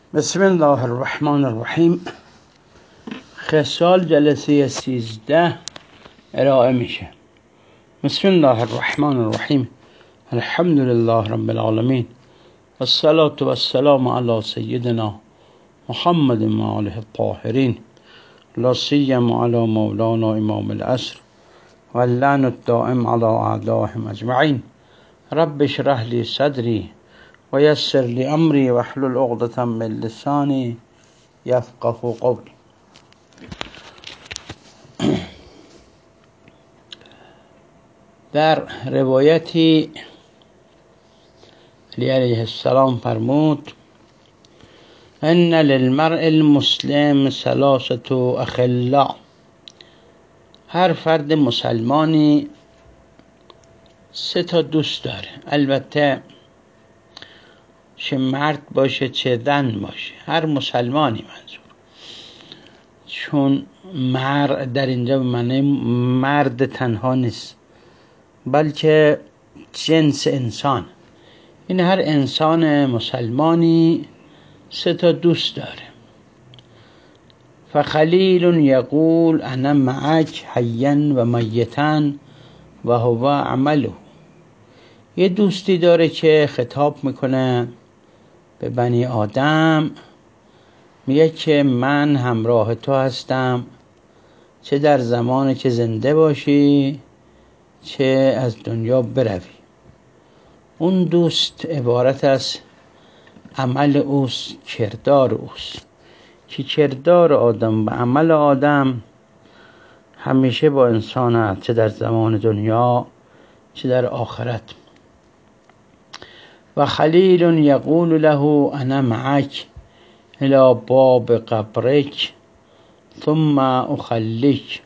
بسم الله الرحمن الرحیم. خصال جلسه 13 ارائه میشه. بسم الله الرحمن الرحیم. الحمد لله رب العالمین والصلاة والسلام علی سیدنا محمد و آله الطاهرین، لا سیما علی مولانا امام العصر واللعن الدائم علی اعدائهم اجمعین. رب اشرح لی صدری و یسر لی امری واحلل عقدة من لسانی یفقهوا قولی. در روایتی علی علیه السلام فرمود: ان للمرء المسلم ثلاثة اخلاء. هر فرد مسلمانی 3 تا دوست داره. البته چه مرد باشه چه زن باشه، هر مسلمانی منظور، چون مرد در اینجا به معنی مرد تنها نیست، بلکه جنس انسان. این هر انسان مسلمانی 3 تا دوست داره. فخلیل یقول انا معک حیا و میتا و هو عمله. یه دوستی داره که خطاب میکنه به بنی آدم، میگه که من همراه تو هستم، چه در زمانی که زنده باشی چه از دنیا بروی. اون دوست عبارت از عمل اوست، کردار اوست، که کردار آدم و عمل آدم همیشه با انسان هست، چه در زمان دنیا چه در آخرت. و خلیل یقول له انا معک الى باب قبرک ثم اخلیک.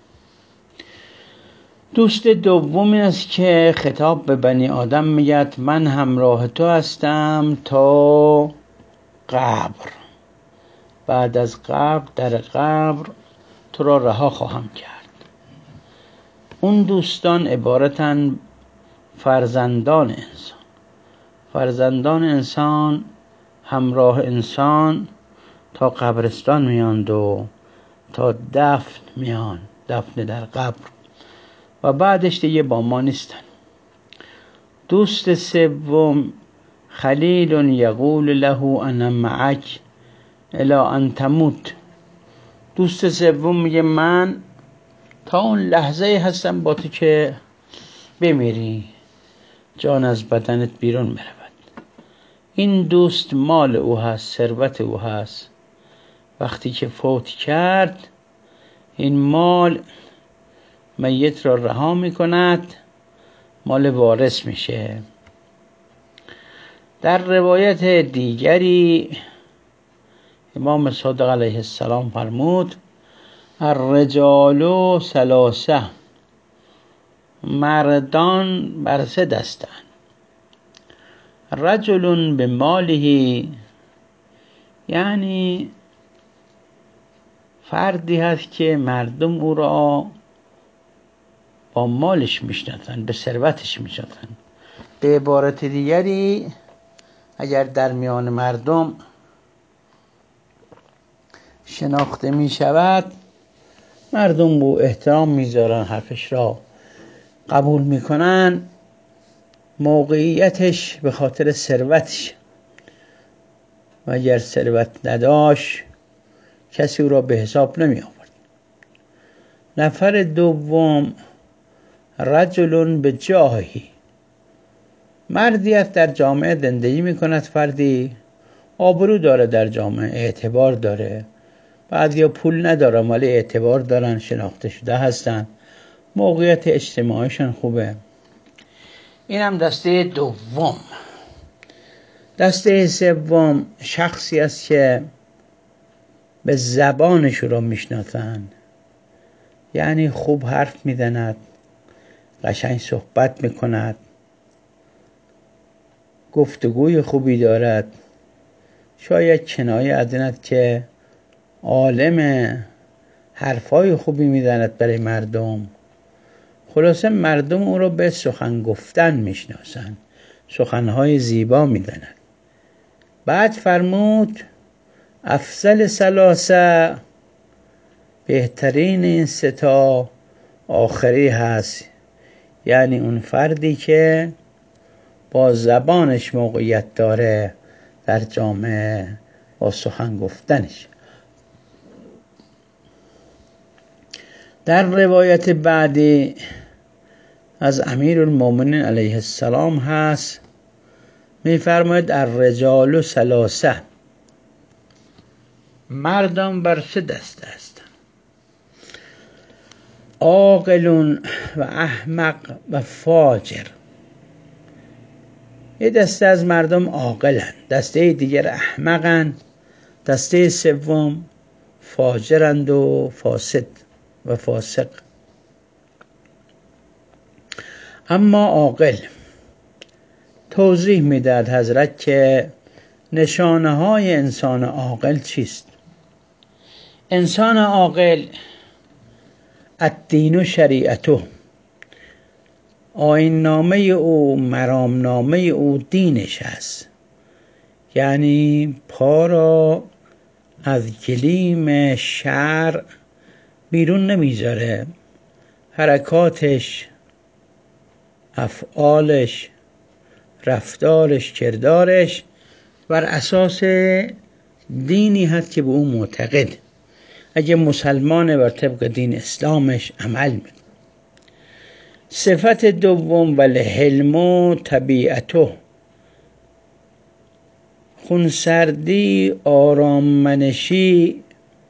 دوست دومی است که خطاب به بنی آدم میگه من همراه تو هستم تا قبر، بعد از قبر در قبر تو را رها خواهم کرد. اون دوستان عبارتن فرزندان انسان. فرزندان انسان همراه انسان تا قبرستان میاند و تا دفن میان، دفن در قبر، و بعدش دیگه با ما نیستن. دوست سوم خلیل یقول له انا معک الی ان تموت. دوست سوم میگه من تا اون لحظه هستم با تو که بمیری، جان از بدنت بیرون برود. این دوست مال او هست، ثروت او هست. وقتی که فوت کرد این مال میت را رها میکند، مال وارث میشه. در روایت دیگری امام صادق علیه السلام فرمود: الرجال ثلاثه. مردان بر 3 دستند. رجل به ماله، یعنی فردی هست که مردم او را با مالش میشناسن، به ثروتش میشناسن. به عبارت دیگری اگر در میان مردم شناخته میشود، مردم با احترام میذارن، حرفش را قبول میکنن. موقعیتش به خاطر ثروتش، و اگر ثروت نداشت کسی او را به حساب نمی آورد. نفر دوم رجل به جاهی. مردی است در جامعه زندگی میکند، فردی آبرو داره در جامعه، اعتبار داره. بعضیا پول ندارن ولی اعتبار دارن، شناخته شده هستن، موقعیت اجتماعیشون خوبه. این هم دسته دوم. دسته سوم شخصی است که به زبانش رو میشناسن، یعنی خوب حرف میزند، قشنگ صحبت میکند، گفتگوی خوبی دارد. شاید کنایه از این است که عالم، حرفای خوبی میزند برای مردم. خلاصه مردم او را به سخن گفتن میشناسن، سخنهای زیبا میزند. بعد فرمود افضل ثلاثه، بهترین این سه تا آخری هست، یعنی اون فردی که با زبانش موقعیت داره در جامعه با سخن گفتنش. در روایت بعدی از امیرالمومنین علیه السلام هست، میفرماید الرجال ثلاثه، مردم بر سه دسته هستند: عاقل و احمق و فاجر. یه دسته از مردم عاقلند، دسته دیگر احمقند، دسته سوم فاجرند و فاسد و فاسق. اما عاقل توضیح میداد حضرت که نشانه های انسان عاقل چیست. انسان عاقل الدین و شریعته، آیین نامه او، مرام نامه او دینش است، یعنی پا را از گلیم شرع بیرون نمیذاره، حرکاتش، افعالش، رفتارش، کردارش بر اساس دینی هست که به اون معتقد. اگه مسلمانه بر طبق دین اسلامش عمل میکنه. صفت دوم والحلم و طبیعته، خونسردی، آراممنشی،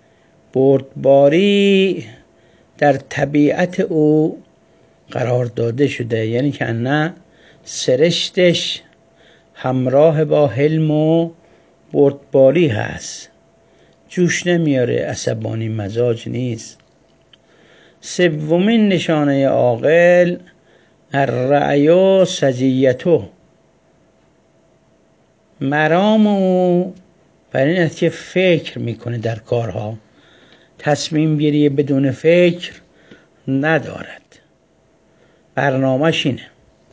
بردباری در طبیعت او قرار داده شده، یعنی که نه سرشتش همراه با حلم و بردباری هست، جوش نمیاره، عصبانی مزاج نیست. سومین نشانه عاقل الرأی و سجیته، مرام او بر این است که فکر میکنه در کارها، تصمیم گیری بدون فکر ندارد، برنامه‌ش اینه.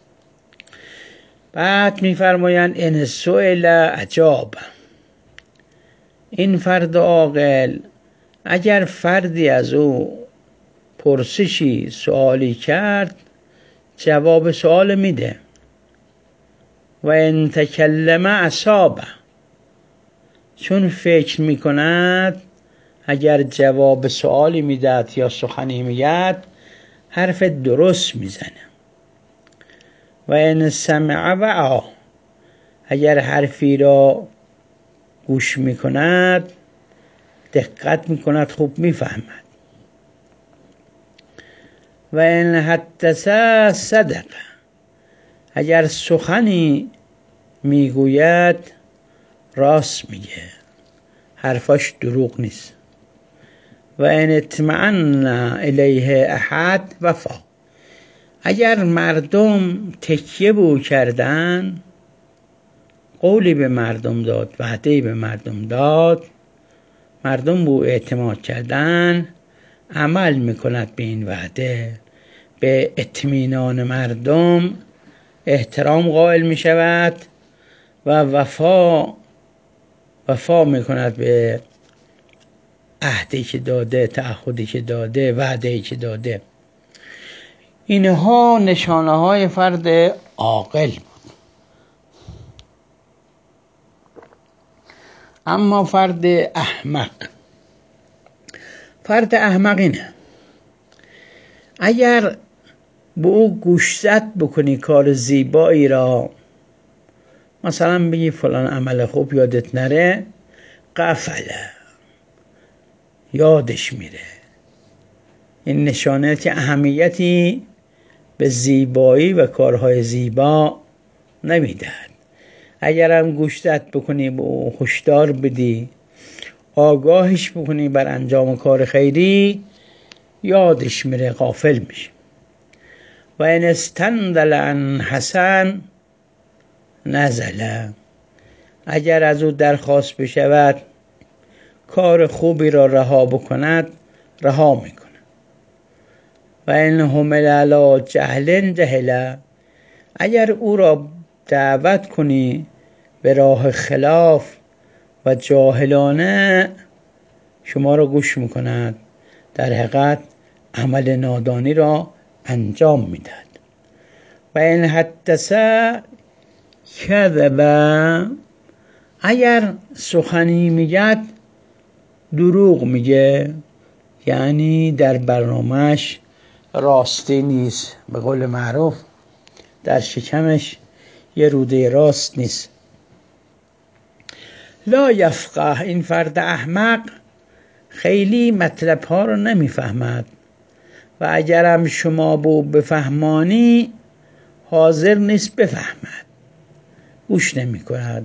بعد میفرمایند ان سئل اجاب، این فرد عاقل اگر فردی از او پرسشی سوالی کرد جواب سوال میده. و ان تکلم اصاب، چون فکر میکند اگر جواب سوالی میداد یا سخنی میگد حرف درست میزنه. و ان سمع وعی، اگر حرفی را گوش میکند دقت میکند، خوب میفهمد. و ان حدث صدق، اگر سخنی میگوید راست میگه، حرفاش دروغ نیست. و ان اطمأن الیه احد وفا، اگر مردم تکیه به او کردن، قولی به مردم داد، وعده‌ای به مردم داد، مردم به او اعتماد کردن، عمل میکند به این وعده، به اطمینان مردم احترام قائل میشود و وفا میکند به عهدی که داده، تعهدی که داده، وعده‌ای که داده. اینها نشانه های فرد عاقل. اما فرد احمق، فرد احمق اینه اگر به او گوشزد بکنی کار زیبایی را، مثلا بگی فلان عمل خوب یادت نره، غفله، یادش میره. این نشانه که اهمیتی به زیبایی و کارهای زیبا نمیدهد. اگر هم گوشزد بکنی، به او هشدار بدی، آگاهش بکنی بر انجام کار خیری، یادش میره، غافل میشه. و ان استندل عن حسن نزل، اگر از او درخواست بشود کار خوبی را رها بکند، رها میکنه. و ان حمل علی جهل جهل، اگر او را دعوت کنی به راه خلاف و جاهلانه شما را گوش میکند، در حقیقت عمل نادانی را انجام میدهد. و این حدث کذب، اگر سخنی میگد دروغ میگه، یعنی در برنامهش راستی نیست. به قول معروف در شکمش یه روده راست نیست. لا یفقه، این فرد احمق خیلی مطلب ها رو نمیفهمد و اگرم شما بو بفهمانی حاضر نیست بفهمد، گوش نمی کند.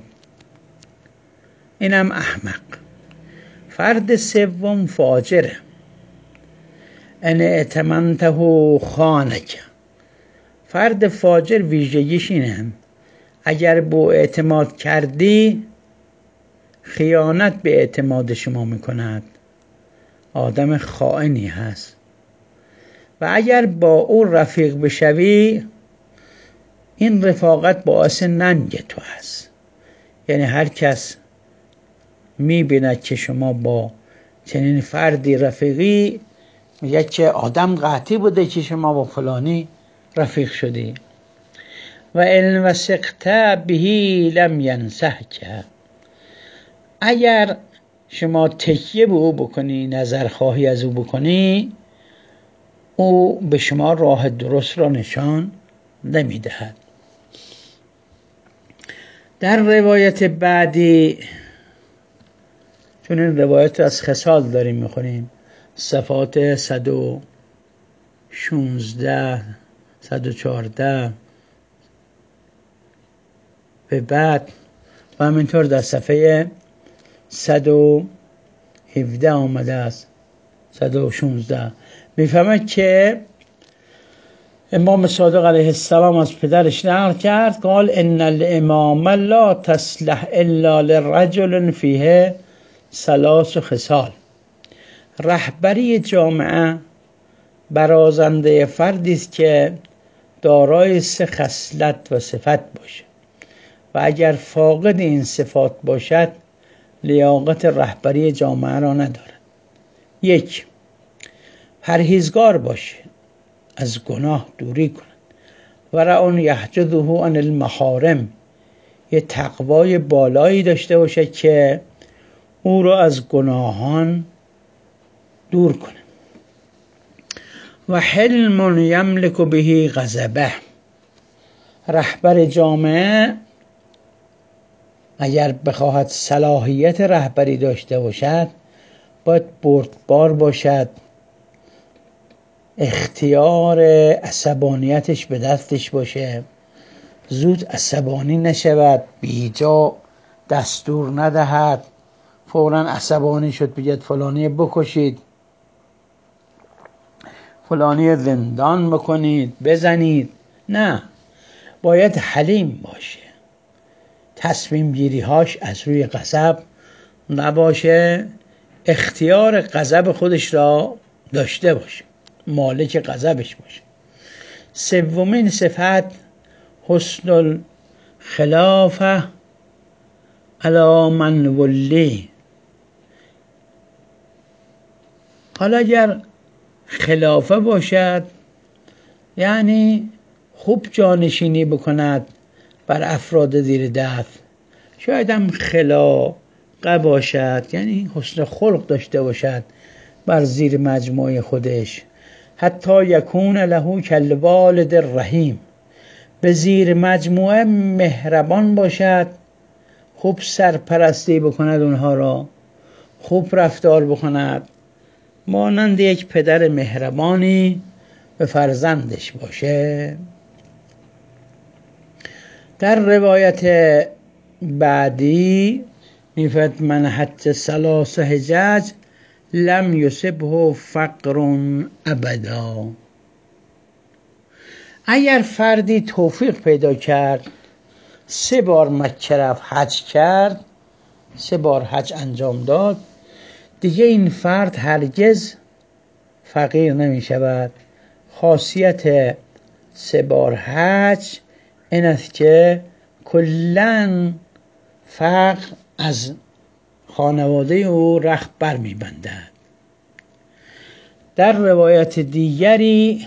اینم احمق. فرد سوم فاجره. ان ائتمنته خانک، فرد فاجر ویژگیش اینه اگر بو اعتماد کردی خیانت به اعتماد شما میکند، آدم خائنی هست. و اگر با او رفیق بشوی این رفاقت باعث ننگ تو هست، یعنی هر کس میبیند که شما با چنین فردی رفیقی میگه که آدم قحطی بوده که شما با فلانی رفیق شدی. و ان وثقت به لم ینصحک، اگر شما تکیه به او بکنی، نظرخواهی از او بکنی، او به شما راه درست را نشان نمیدهد. در روایت بعدی، چون این روایت از خصال داریم میخونیم، صفات 116 114 به بعد و همینطور در صفحه 117 آمده است، 116 میفهمد که امام صادق علیه السلام از پدرش نقل کرد، قال ان الامام لا تصلح الا لرجل فیه 3 خصال. رهبری جامعه برازنده فردی است که دارای 3 خصلت و صفت باشه و اگر فاقد این صفات باشد لیاقت رهبری جامعه را ندارد. 1. پرهیزگار باشه، از گناه دوری کند. ورع یحجزه عن المحارم، یه تقوای بالایی داشته باشه که او را از گناهان دور کنه. و حلم یملک به غضبه، رهبر جامعه اگر بخواهد صلاحیت رهبری داشته باشد باید بردبار باشد، اختیار عصبانیتش به دستش باشه، زود عصبانی نشود، بیجا دستور ندهد، فوراً عصبانی شد بگید فلانی بکشید، فلانی زندان بکنید، بزنید. نه، باید حلیم باشه، تصمیم گیری هاش از روی غضب نباشه، اختیار غضب خودش را داشته باشه، مالک غضبش باشه. 3 صفت حسن الخلافه علی من ولی. حالا اگر خلافه باشد یعنی خوب جانشینی بکند بر افراد زیر دست، شاید هم خلاقه باشد یعنی حسن خلق داشته باشد بر زیر مجموعه خودش، حتی یکون له کالوالد الرحیم، به زیر مجموعه مهربان باشد، خوب سرپرستی بکند اونها را، خوب رفتار بکند، مانند یک پدر مهربانی به فرزندش باشه. در روایت بعدی میفرد من حج 3 حجج لم یصبه فقر ابدا. اگر فردی توفیق پیدا کرد 3 بار مکه رفت، حج کرد، 3 بار حج انجام داد، دیگه این فرد هرگز فقیر نمی شود. خاصیت 3 بار حج این است که کلن فقر از خانواده او رخت بر می‌بندد. در روایت دیگری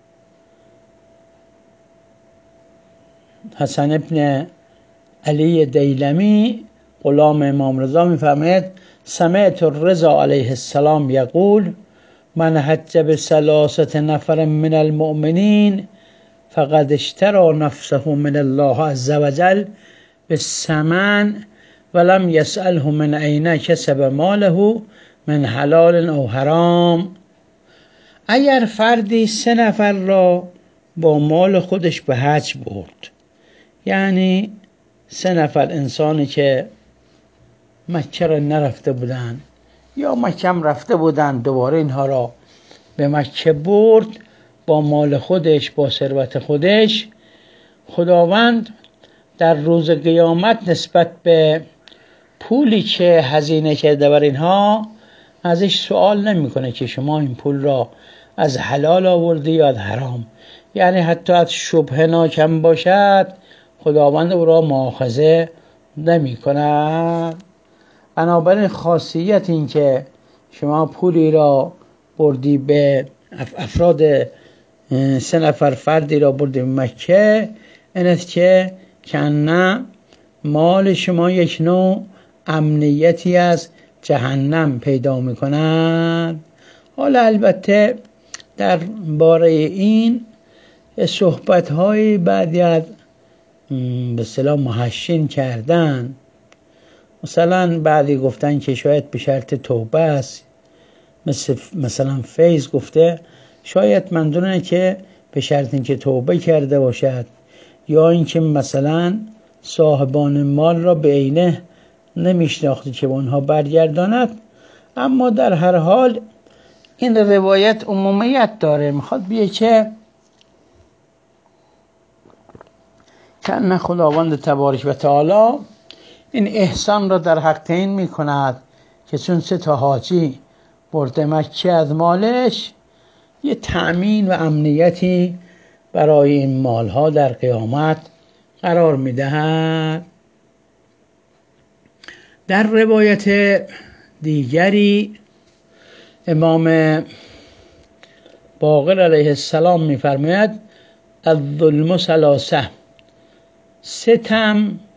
حسن ابن علی دیلمی غلام امام رضا می‌فرماید سمعت الرضا علیه السلام یقول من حج بثلاثه نفر من المؤمنین فقد اشترى نفسه من الله عز وجل بالثمن ولم يسأله من أين کسب ماله من حلال او حرام. اگر فردی 3 نفر را با مال خودش به حج برد، یعنی 3 نفر انسانی که مکه را نرفته بودند یا مکه رفته بودند، دوباره اینها را به مکه برد با مال خودش، با ثروت خودش، خداوند در روز قیامت نسبت به پولی که هزینه کرده بر اینها ازش سوال نمیکنه که شما این پول را از حلال آوردی یا از حرام، یعنی حتی از شبهه ناکم باشد خداوند او را مؤاخذه نمی کند. بنابراین خاصیت این که شما پولی را بردی به افراد 3 نفر فردی را بردی به مکه، این است که کنه مال شما یک نوع امنیتی از جهنم پیدا می کند. حالا البته در باره این صحبت های بعضی از به اصطلاح محشین کردن. مثلا بعضی گفتن که شاید به شرط توبه است، مثلا فیض گفته شاید منظورنه که به شرط اینکه توبه کرده باشد، یا اینکه مثلا صاحبان مال را به عینه نمیشناخته که به اونها برگرداند. اما در هر حال این روایت عمومیت داره، میخواد بیه که کنه خداوند تبارک و تعالی این احسان را در حق این میکند که چون 3 تا حاجی برده مکه از مالش، یه تأمین و امنیتی برای این مالها در قیامت قرار میدهد. در روایت دیگری امام باقر علیه السلام میفرماید الظلم ثلاثه، ستم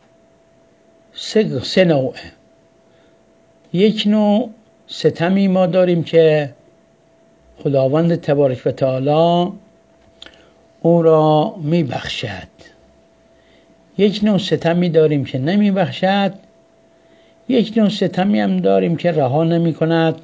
3 نوعه. یک نوع ستمی ما داریم که خداوند تبارک و تعالی او را میبخشد، یک نوع ستمی داریم که نمیبخشد، یک نوع ستمی هم داریم که رها نمی کند.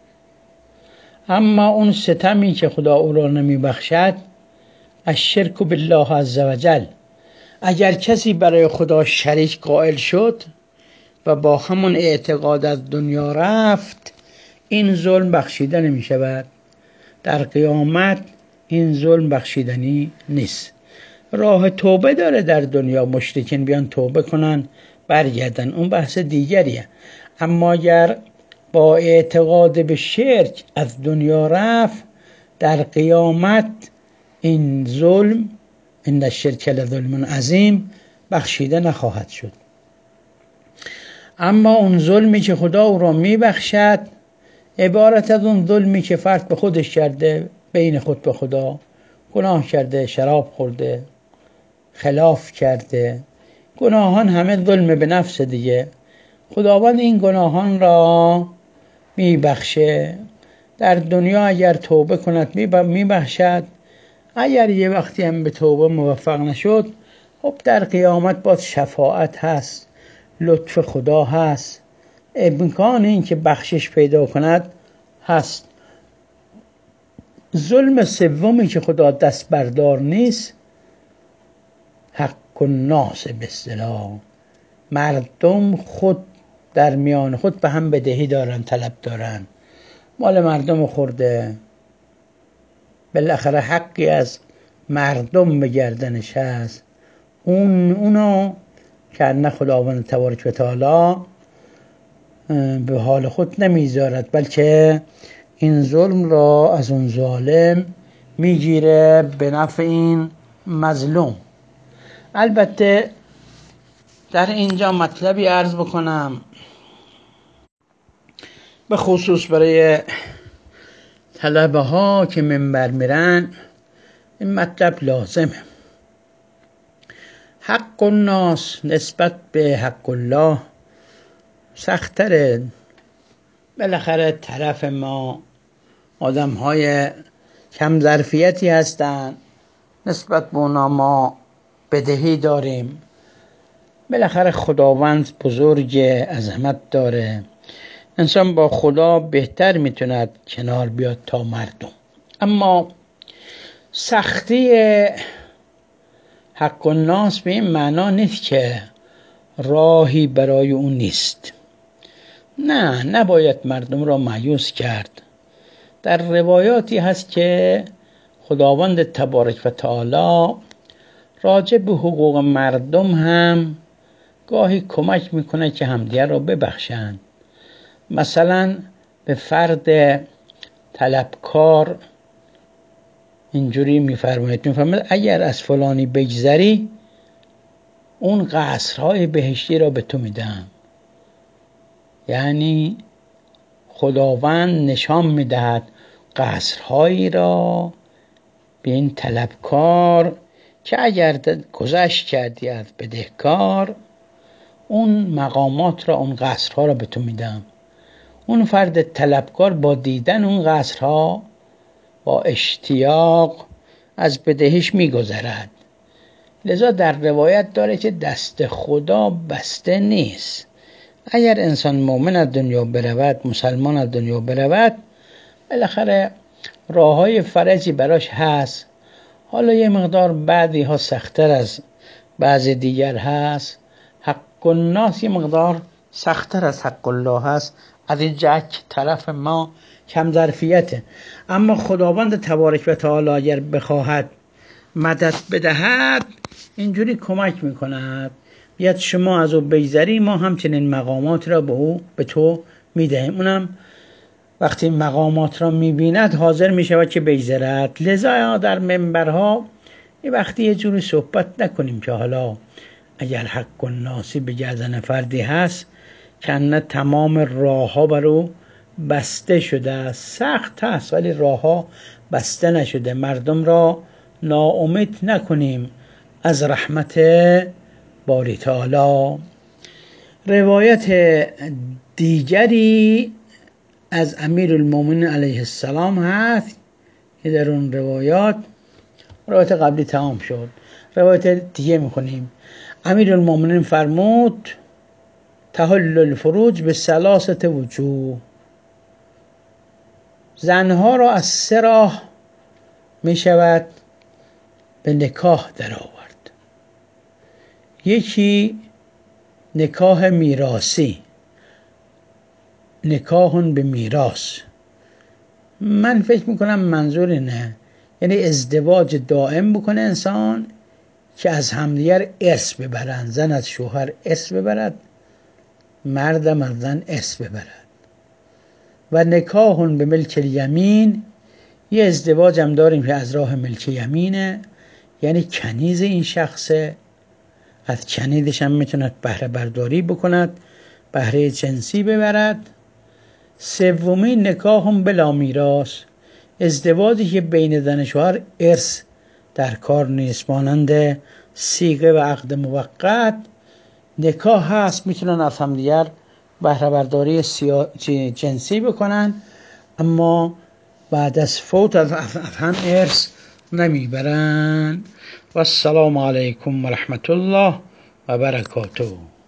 اما اون ستمی که خدا او را نمیبخشد الشرک بالله عز وجل، اگر کسی برای خدا شریک قائل شد و با همون اعتقاد از دنیا رفت، این ظلم بخشیده نمی شود. در قیامت این ظلم بخشیدنی نیست. راه توبه داره در دنیا، مشرکین بیان توبه کنن برگردن، اون بحث دیگریه. اما اگر با اعتقاد به شرک از دنیا رفت، در قیامت این ظلم، ان الشرک لظلم عظیم، بخشیده نخواهد شد. اما اون ظلمی که خدا او را میبخشد عبارت از اون ظلمی که فرد به خودش کرده، بین خود به خدا گناه کرده، شراب خورده، خلاف کرده، گناهان همه ظلم به نفس دیگه. خداوند این گناهان را میبخشه. در دنیا اگر توبه کند میبخشد، اگر یه وقتی هم به توبه موفق نشد، خب در قیامت باز شفاعت هست، لطف خدا هست، امکان این که بخشش پیدا کند هست. ظلم سومی که خدا دست بردار نیست، حق الناس به اصطلاح، مردم خود در میان خود به هم بدهی دارن، طلب دارن، مال مردم خورده، بالاخره حقی از مردم به گردنش هست، اونو که نه خداوند تبارک و تعالی به حال خود نمیذارد، بلکه این ظلم را از اون ظالم میگیره به نفع این مظلوم. البته در اینجا مطلبی عرض بکنم، به خصوص برای طلبه ها که منبر میرن این مطلب لازمه. حق الناس نسبت به حق الله سخت‌تره. بالاخره طرف ما آدم های کم ظرفیتی هستن، نسبت به اونا ما بدهی داریم. بالاخره خداوند بزرگ، عظمت داره، انسان با خدا بهتر میتوند کنار بیاد تا مردم. اما سختی حق الناس به این معنا نیست که راهی برای اون نیست. نه، نباید مردم را مایوس کرد. در روایاتی هست که خداوند تبارک و تعالی راجع به حقوق مردم هم گاهی کمک میکنه که همدیگر را ببخشند. مثلا به فرد طلبکار اینجوری میفرماید اگر از فلانی بگذری اون قصرهای بهشتی را به تو میدم. یعنی خداوند نشان میدهد قصرهایی را به این طلبکار که اگر گذشت کردی از بدهکار اون مقامات را، اون قصرها را به تو میدم. اون فرد طلبکار با دیدن اون قصرها با اشتیاق از بدهش میگذرد. لذا در روایت داره که دست خدا بسته نیست. اگر انسان مؤمن از دنیا برود، مسلمان از دنیا برود، بالاخره راههای فرجی براش هست. حالا یه مقدار بعضی ها سخت‌تر از بعض دیگر هست. حق الناس یه مقدار سخت‌تر از حق الله هست، از این جهت طرف ما کم ظرفیته. اما خداوند تبارک و تعالی اگر بخواهد مدد بدهد اینجوری کمک میکند، بیاد شما از او بگذری ما همچنین مقامات را به تو میدهیم. اونم وقتی مقامات را میبیند حاضر میشود که بگذرد. لذا در منبرها یه وقتی یه جوری صحبت نکنیم که حالا اگر حق الناسی به گردن فردی هست که تمام راه ها بر او بسته شده. سخت هست ولی راه ها بسته نشده. مردم را ناامید نکنیم از رحمت باری تعالی. روایت دیگری از امیرالمومنین علیه السلام هست که در اون روایت قبلی تمام شد، روایت دیگه میکنیم. امیرالمومنین فرمود تحل الفروج به ثلاثه وجوه، زنها را از 3 راه می شود به نکاح در آورد. یکی نکاح میراثی، نکاح به میراث. من فکر میکنم منظور اینه، یعنی ازدواج دائم بکنه انسان که از همدیگر ارث ببرن، زن از شوهر ارث ببرد، مردم از زن ارث ببرد. و نکاح به ملک الیمین، یه ازدواج هم داریم که از راه ملک یمینه، یعنی کنیز این شخصه، از کنیزش هم میتوند بهره برداری بکند، بهره جنسی ببرد. سومین نکاح بلا میراث، ازدواجی که بین زن و شوهر ارث در کار نیست، مانند صیغه و عقد موقت. نکاح هست میتونن از همدیگر بهره برداری جنسی بکنن، اما بعد از فوت از هم ارث نمیبرن. و السلام علیکم و رحمت الله و برکاته.